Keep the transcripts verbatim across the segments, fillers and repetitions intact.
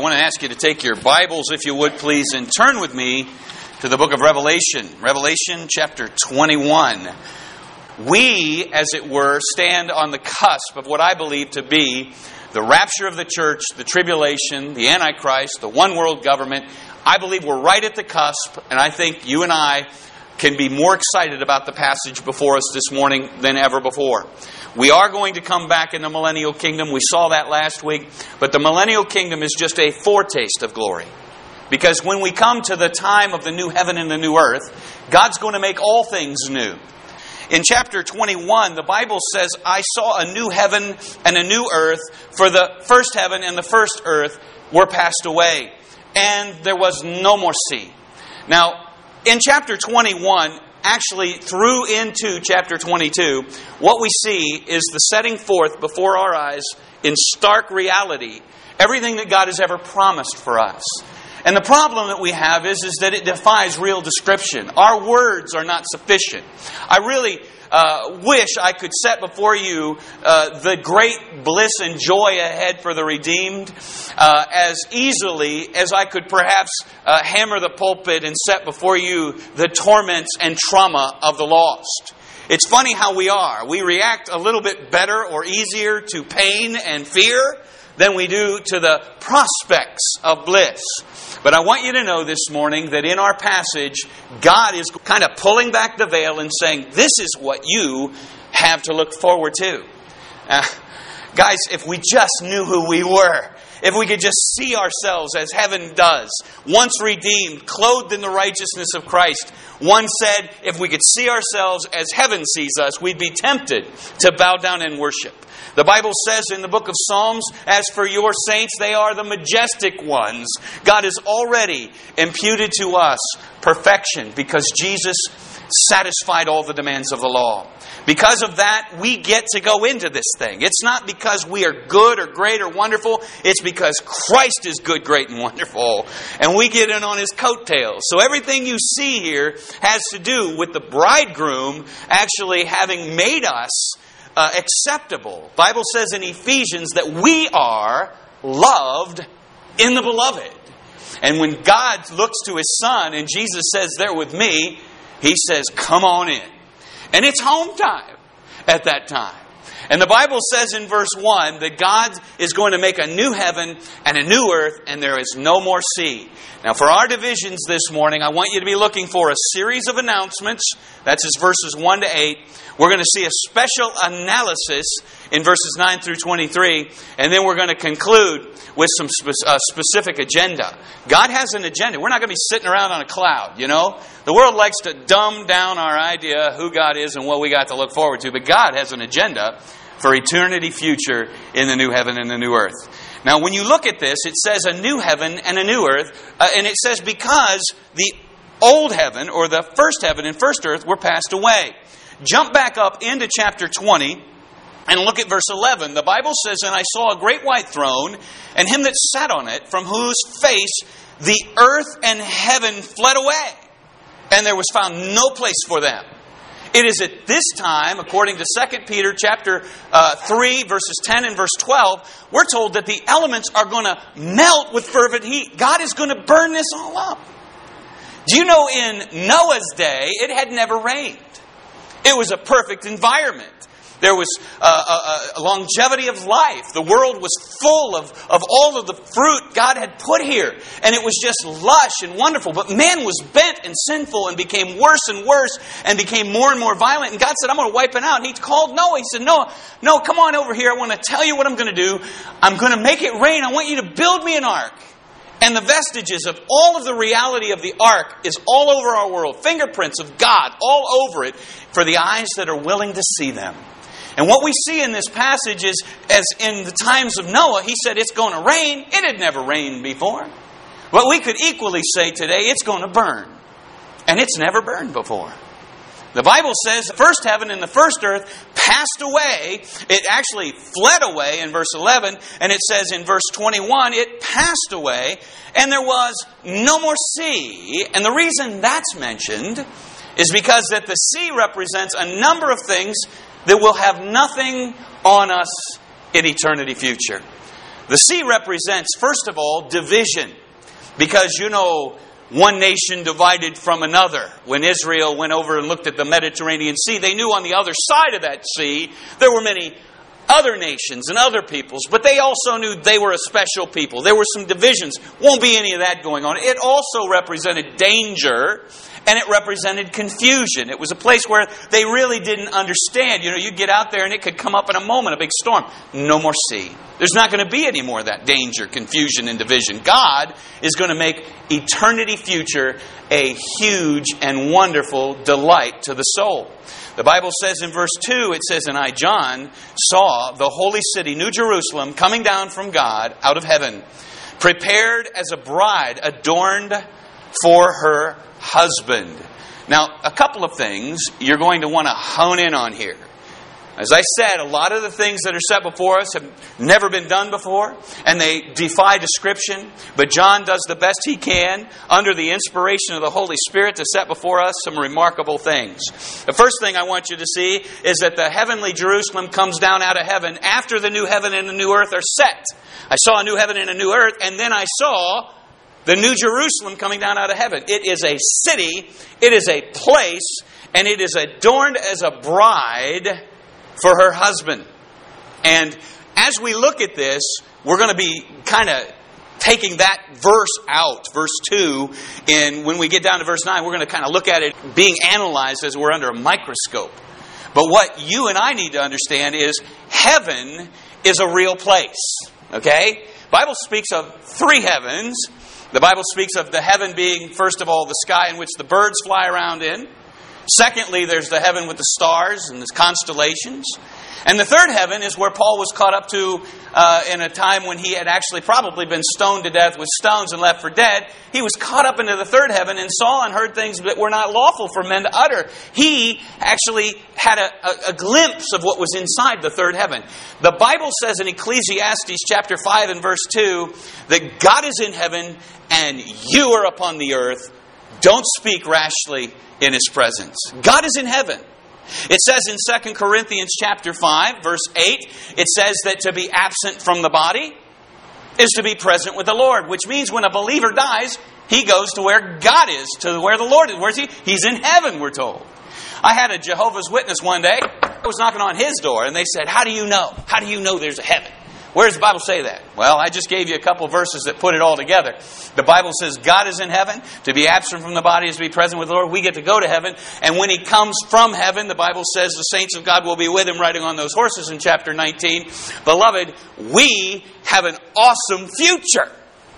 want to ask you to take your Bibles, if you would, please, and turn with me to the book of Revelation. Revelation chapter twenty-one. We, as it were, stand on the cusp of what I believe to be the rapture of the church, the tribulation, the Antichrist, the one world government. I believe we're right at the cusp, and I think you and I can be more excited about the passage before us this morning than ever before. We are going to come back in the millennial kingdom. We saw that last week. But the millennial kingdom is just a foretaste of glory. Because when we come to the time of the new heaven and the new earth, God's going to make all things new. In chapter twenty-one, the Bible says, I saw a new heaven and a new earth, for the first heaven and the first earth were passed away, and there was no more sea. Now, in chapter twenty-one, actually through into chapter twenty-two, what we see is the setting forth before our eyes in stark reality everything that God has ever promised for us. And the problem that we have is, is that it defies real description. Our words are not sufficient. I really uh, wish I could set before you uh, the great bliss and joy ahead for the redeemed uh, as easily as I could perhaps uh, hammer the pulpit and set before you the torments and trauma of the lost. It's funny how we are. We react a little bit better or easier to pain and fear than we do to the prospects of bliss. But I want you to know this morning that in our passage, God is kind of pulling back the veil and saying, this is what you have to look forward to. Uh, guys, if we just knew who we were, if we could just see ourselves as heaven does, once redeemed, clothed in the righteousness of Christ. One said, if we could see ourselves as heaven sees us, we'd be tempted to bow down and worship. The Bible says in the book of Psalms, as for your saints, they are the majestic ones. God has already imputed to us perfection because Jesus satisfied all the demands of the law. Because of that, we get to go into this thing. It's not because we are good or great or wonderful. It's because Christ is good, great, and wonderful. And we get in on His coattails. So everything you see here has to do with the bridegroom actually having made us Uh, acceptable. The Bible says in Ephesians that we are loved in the beloved. And when God looks to His Son and Jesus says, "There with me," He says, "Come on in." And it's home time at that time. And the Bible says in verse one that God is going to make a new heaven and a new earth, and there is no more sea. Now, for our divisions this morning, I want you to be looking for a series of announcements. That's just verses one to eight. We're going to see a special analysis in verses nine through twenty-three, and then we're going to conclude with some spe- uh, specific agenda. God has an agenda. We're not going to be sitting around on a cloud, you know. The world likes to dumb down our idea of who God is and what we got to look forward to, but God has an agenda for eternity future in the new heaven and the new earth. Now, when you look at this, it says a new heaven and a new earth, uh, and it says because the old heaven, or the first heaven and first earth, were passed away. Jump back up into chapter twenty and look at verse eleven. The Bible says, "And I saw a great white throne, and Him that sat on it, from whose face the earth and heaven fled away, and there was found no place for them." It is at this time, according to Second Peter chapter uh, three, verses ten and verse twelve, we're told that the elements are going to melt with fervent heat. God is going to burn this all up. Do you know in Noah's day, it had never rained? It was a perfect environment. There was a, a, a longevity of life. The world was full of, of all of the fruit God had put here. And it was just lush and wonderful. But man was bent and sinful and became worse and worse and became more and more violent. And God said, I'm going to wipe it out. And He called Noah. He said, Noah, no, come on over here. I want to tell you what I'm going to do. I'm going to make it rain. I want you to build me an ark. And the vestiges of all of the reality of the ark is all over our world. Fingerprints of God all over it for the eyes that are willing to see them. And what we see in this passage is, as in the times of Noah, he said it's going to rain. It had never rained before. But we could equally say today it's going to burn. And it's never burned before. The Bible says the first heaven and the first earth passed away. It actually fled away in verse eleven. And it says in verse twenty-one, it passed away and there was no more sea. And the reason that's mentioned is because that the sea represents a number of things that will have nothing on us in eternity future. The sea represents, first of all, division. Because, you know, one nation divided from another. When Israel went over and looked at the Mediterranean Sea, they knew on the other side of that sea there were many other nations and other peoples, but they also knew they were a special people. There were some divisions. Won't be any of that going on. It also represented danger, and it represented confusion. It was a place where they really didn't understand. You know, you get out there and it could come up in a moment, a big storm. No more sea. There's not going to be any more of that danger, confusion, and division. God is going to make eternity future a huge and wonderful delight to the soul. The Bible says in verse two, it says, "And I, John, saw the holy city, New Jerusalem, coming down from God out of heaven, prepared as a bride adorned for her husband." Now, a couple of things you're going to want to hone in on here. As I said, a lot of the things that are set before us have never been done before, and they defy description. But John does the best he can, under the inspiration of the Holy Spirit, to set before us some remarkable things. The first thing I want you to see is that the heavenly Jerusalem comes down out of heaven after the new heaven and the new earth are set. I saw a new heaven and a new earth, and then I saw the new Jerusalem coming down out of heaven. It is a city, it is a place, and it is adorned as a bride for her husband. And as we look at this, we're going to be kind of taking that verse out, verse two, and when we get down to verse nine, we're going to kind of look at it being analyzed as we're under a microscope. But what you and I need to understand is heaven is a real place. Okay? The Bible speaks of three heavens. The Bible speaks of the heaven being, first of all, the sky in which the birds fly around in. Secondly, there's the heaven with the stars and the constellations. And the third heaven is where Paul was caught up to uh, in a time when he had actually probably been stoned to death with stones and left for dead. He was caught up into the third heaven and saw and heard things that were not lawful for men to utter. He actually had a, a, a glimpse of what was inside the third heaven. The Bible says in Ecclesiastes chapter five and verse two that God is in heaven and you are upon the earth. Don't speak rashly in His presence. God is in heaven. It says in Second Corinthians chapter five, verse eight, it says that to be absent from the body is to be present with the Lord, which means when a believer dies, he goes to where God is, to where the Lord is. Where's he? He's in heaven, we're told. I had a Jehovah's Witness one day. I was knocking on his door, and they said, how do you know? How do you know there's a heaven? Where does the Bible say that? Well, I just gave you a couple verses that put it all together. The Bible says God is in heaven. To be absent from the body is to be present with the Lord. We get to go to heaven. And when He comes from heaven, the Bible says the saints of God will be with Him riding on those horses in chapter nineteen. Beloved, we have an awesome future.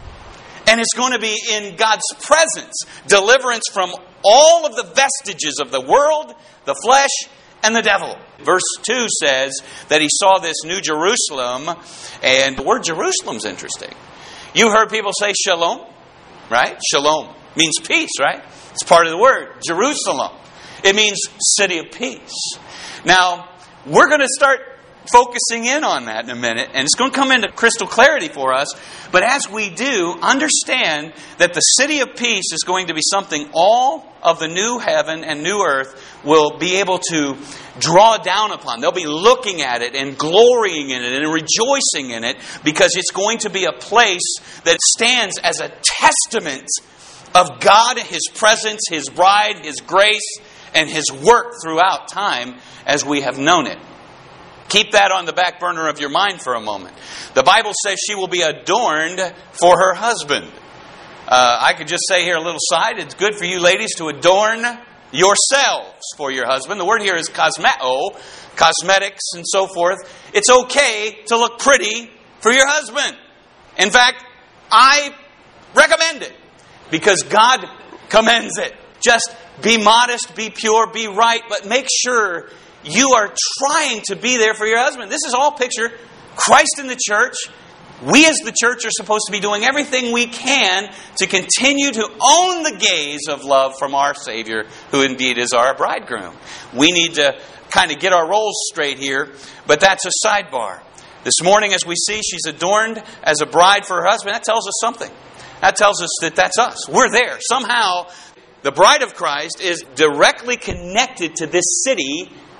And it's going to be in God's presence. Deliverance from all of the vestiges of the world, the flesh, and the devil. Verse two says that he saw this new Jerusalem, and the word Jerusalem's interesting. You heard people say shalom, right? Shalom means peace, right? It's part of the word. Jerusalem. It means city of peace. Now, we're going to start focusing in on that in a minute, and it's going to come into crystal clarity for us. But as we do, understand that the city of peace is going to be something all of the new heaven and new earth will be able to draw down upon. They'll be looking at it and glorying in it and rejoicing in it, because it's going to be a place that stands as a testament of God, His presence, His bride, His grace, and His work throughout time as we have known it. Keep that on the back burner of your mind for a moment. The Bible says she will be adorned for her husband. Uh, I could just say here a little side. It's good for you ladies to adorn yourselves for your husband. The word here is cosmeo, cosmetics and so forth. It's okay to look pretty for your husband. In fact, I recommend it because God commends it. Just be modest, be pure, be right, but make sure you are trying to be there for your husband. This is all picture Christ in the church. We as the church are supposed to be doing everything we can to continue to own the gaze of love from our Savior, who indeed is our bridegroom. We need to kind of get our roles straight here, but that's a sidebar. This morning, as we see, she's adorned as a bride for her husband. That tells us something. That tells us that that's us. We're there. Somehow, the bride of Christ is directly connected to this city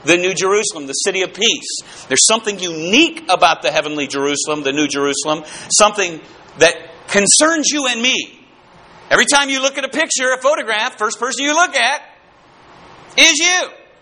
the New Jerusalem, the city of peace. There's something unique about the heavenly Jerusalem, the New Jerusalem, something that concerns you and me. Every time you look at a picture, a photograph, first person you look at is you.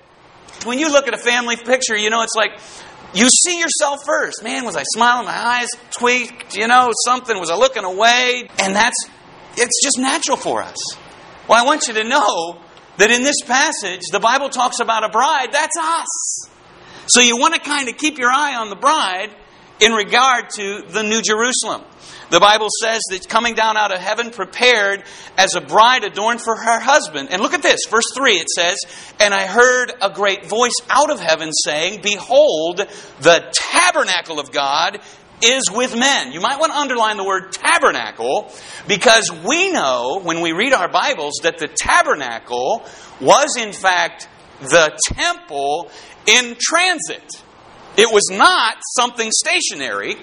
When you look at a family picture, you know, it's like you see yourself first. Man, was I smiling? My eyes tweaked, you know, something. Was I looking away? And that's, it's just natural for us. Well, I want you to know that in this passage, the Bible talks about a bride. That's us. So you want to kind of keep your eye on the bride in regard to the New Jerusalem. The Bible says that it's coming down out of heaven prepared as a bride adorned for her husband. And look at this, verse three, it says, "And I heard a great voice out of heaven saying, Behold, the tabernacle of God is with men." You might want to underline the word tabernacle, because we know when we read our Bibles that the tabernacle was in fact the temple in transit. It was not something stationary.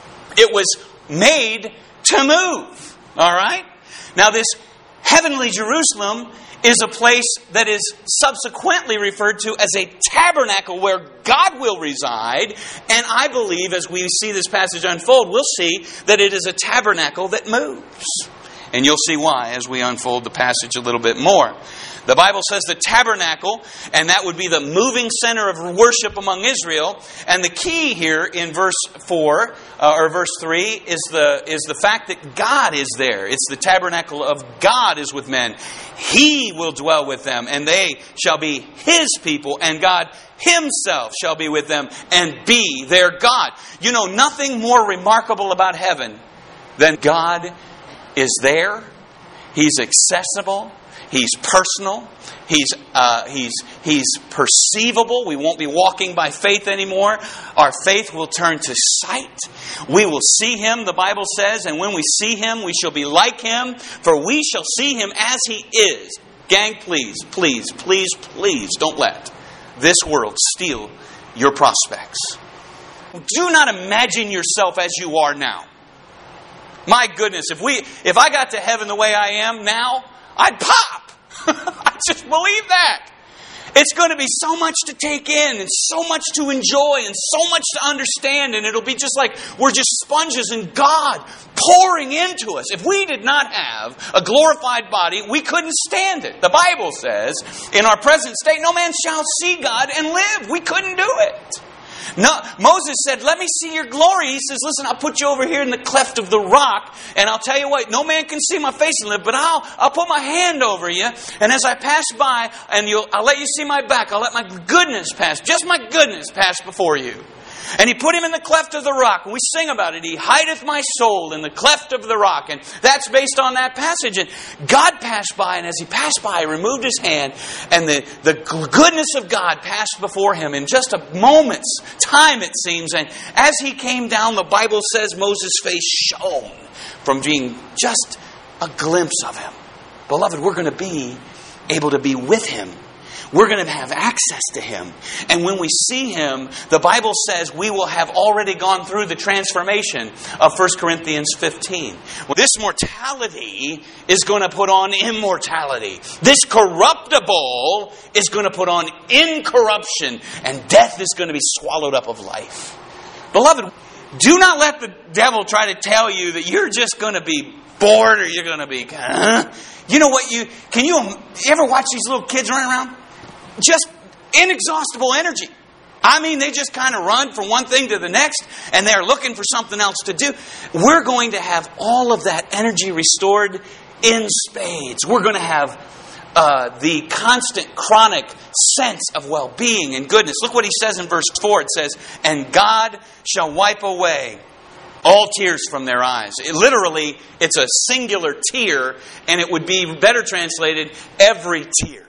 It was made to move. All right? Now this heavenly Jerusalem is a place that is subsequently referred to as a tabernacle where God will reside. And I believe as we see this passage unfold, we'll see that it is a tabernacle that moves. And you'll see why as we unfold the passage a little bit more. The Bible says the tabernacle, and that would be the moving center of worship among Israel. And the key here in verse four, uh, or verse three, is the, is the fact that God is there. It's the tabernacle of God is with men. He will dwell with them, and they shall be His people, and God Himself shall be with them and be their God. You know, nothing more remarkable about heaven than God is there. He's accessible. He's personal. He's uh, he's he's perceivable. We won't be walking by faith anymore. Our faith will turn to sight. We will see Him, the Bible says, and when we see Him, we shall be like Him, for we shall see Him as He is. Gang, please, please, please, please don't let this world steal your prospects. Do not imagine yourself as you are now. My goodness, if we if I got to heaven the way I am now, I'd pop. I just believe that. It's going to be so much to take in and so much to enjoy and so much to understand. And it'll be just like we're just sponges and God pouring into us. If we did not have a glorified body, we couldn't stand it. The Bible says, in our present state, no man shall see God and live. We couldn't do it. No, Moses said, let me see your glory. He says, listen, I'll put you over here in the cleft of the rock, and I'll tell you what, no man can see my face and live, but I'll I'll put my hand over you, and as I pass by, and you'll I'll let you see my back, I'll let my goodness pass, just my goodness pass before you. And He put him in the cleft of the rock. And we sing about it. He hideth my soul in the cleft of the rock. And that's based on that passage. And God passed by. And as He passed by, He removed His hand. And the, the goodness of God passed before Him in just a moment's time, it seems. And as He came down, the Bible says Moses' face shone from being just a glimpse of Him. Beloved, we're going to be able to be with Him. We're going to have access to Him. And when we see Him, the Bible says we will have already gone through the transformation of First Corinthians fifteen. This mortality is going to put on immortality. This corruptible is going to put on incorruption. And death is going to be swallowed up of life. Beloved, do not let the devil try to tell you that you're just going to be bored or you're going to be... Huh? You know what? You Can you, you ever watch these little kids running around? Just inexhaustible energy. I mean, they just kind of run from one thing to the next, and they're looking for something else to do. We're going to have all of that energy restored in spades. We're going to have uh, the constant, chronic sense of well-being and goodness. Look what He says in verse four. It says, "And God shall wipe away all tears from their eyes." It, literally, it's a singular tear, and it would be better translated, every tear.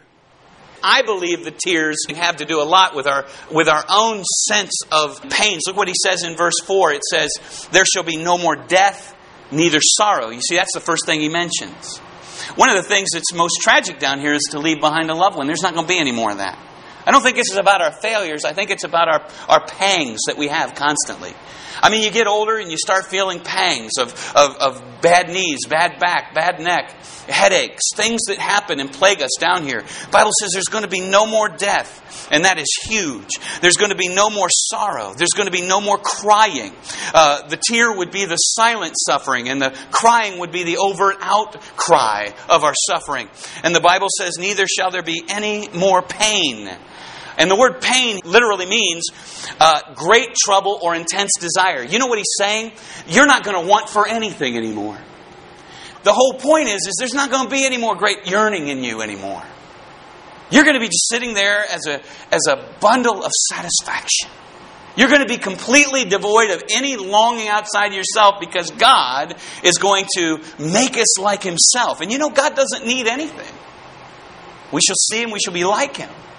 I believe the tears have to do a lot with our with our own sense of pains. Look what He says in verse four. It says, "There shall be no more death, neither sorrow." You see, that's the first thing He mentions. One of the things that's most tragic down here is to leave behind a loved one. There's not going to be any more of that. I don't think this is about our failures. I think it's about our, our pangs that we have constantly. I mean, you get older and you start feeling pangs of, of, of bad knees, bad back, bad neck, headaches, things that happen and plague us down here. The Bible says there's going to be no more death, and that is huge. There's going to be no more sorrow. There's going to be no more crying. Uh, the tear would be the silent suffering, and the crying would be the overt outcry of our suffering. And the Bible says, neither shall there be any more pain. And the word pain literally means uh, great trouble or intense desire. You know what he's saying? You're not going to want for anything anymore. The whole point is, is there's not going to be any more great yearning in you anymore. You're going to be just sitting there as a, as a bundle of satisfaction. You're going to be completely devoid of any longing outside yourself, because God is going to make us like Himself. And you know, God doesn't need anything. We shall see Him, we shall be like Him.